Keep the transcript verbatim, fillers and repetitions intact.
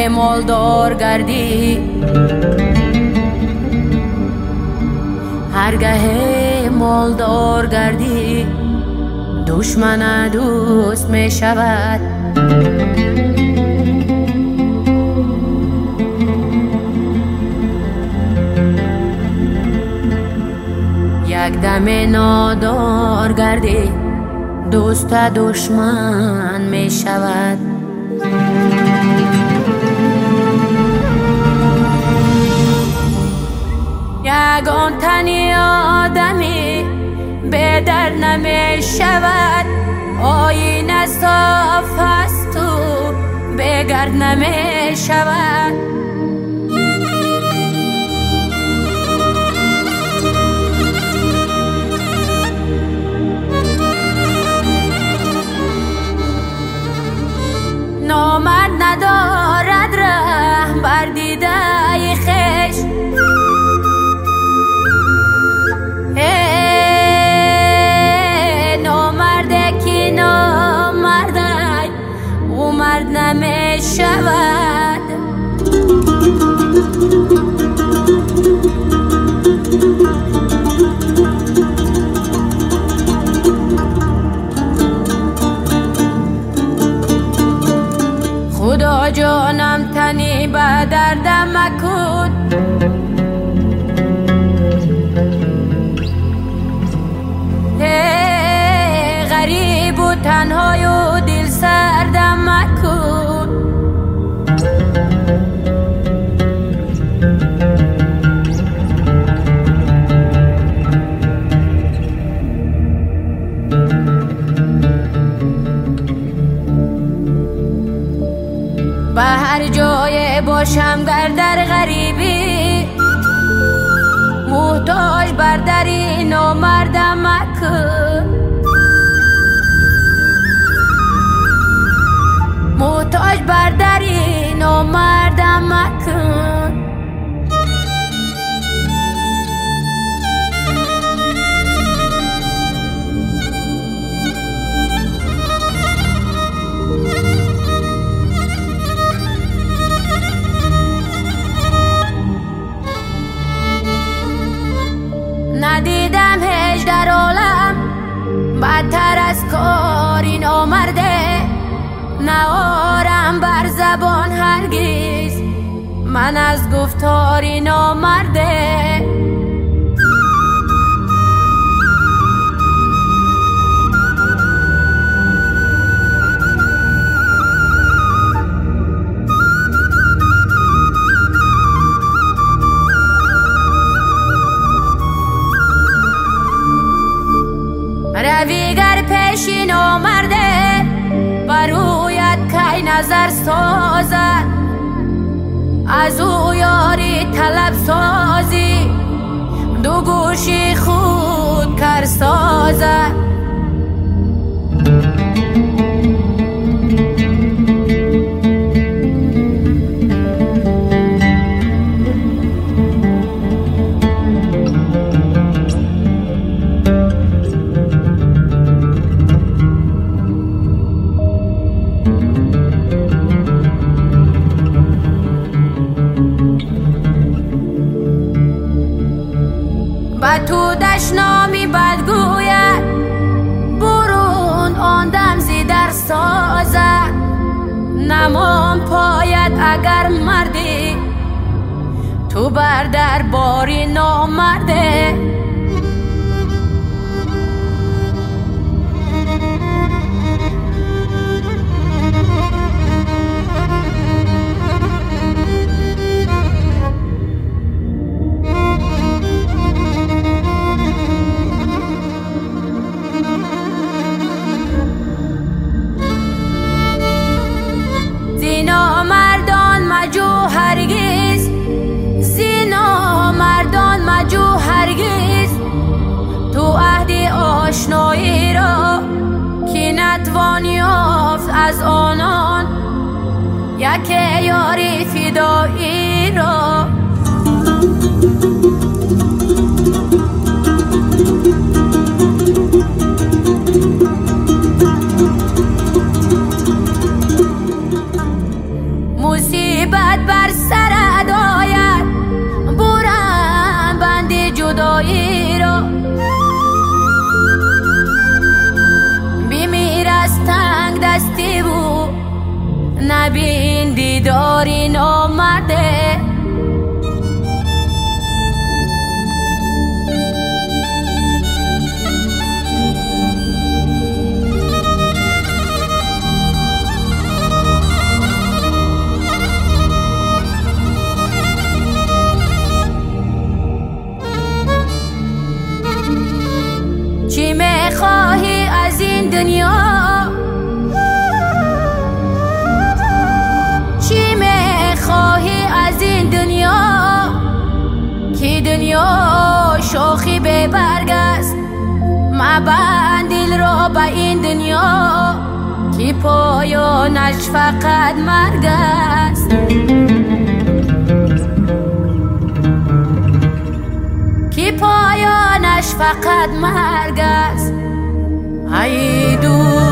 مالدار گردی، هرگاه مالدار گردی دشمن دوست می شود. یک دم نادار گردی دوست دشمن می شود. یگان تنی آدمی به در نمی شود، آینه صاف است و به گرد نمی شود. نامرد ندارد رحم بر دیده خویش، نامرد کی نامرد او مرد نمی شود. خدا جانم تنی به دردم مکن، غریب و تنهای و دل سردم مکن. به هر جای باشم گر در غریبی، محتاج بر دری نامردم مکن. محتاج بر دری نامردم مکن. ندیدم هیچ در عالم بدتر از کاری نامرده، نآرم بر زبان هرگز من از گفتاری نامرده. رویگر پیشی نامرده برویت کی نظر سازد، از او یاری طلب سازی دو گوشی خود کر سازد. و تو دشنامی بدگوید برون آن دم زی در سازد. نمان پاید اگر مردی تو بر در باری نامرده. مردان مجو هرگز، زینا مردان مجو هرگز، تو عهد آشنایی را که نتوان یافت از آنان، یک یاری فدایی را. مصیبت نبین دیدار این آمده. چی میخواهی از این دنیا؟ چی میخواهی از این دنیا؟ کی دنیا شوخی به برگ است، مبند دل را به این دنیا، کی پایانش فقط مرگ است. کی پایانش فقط مرگ است. ای دو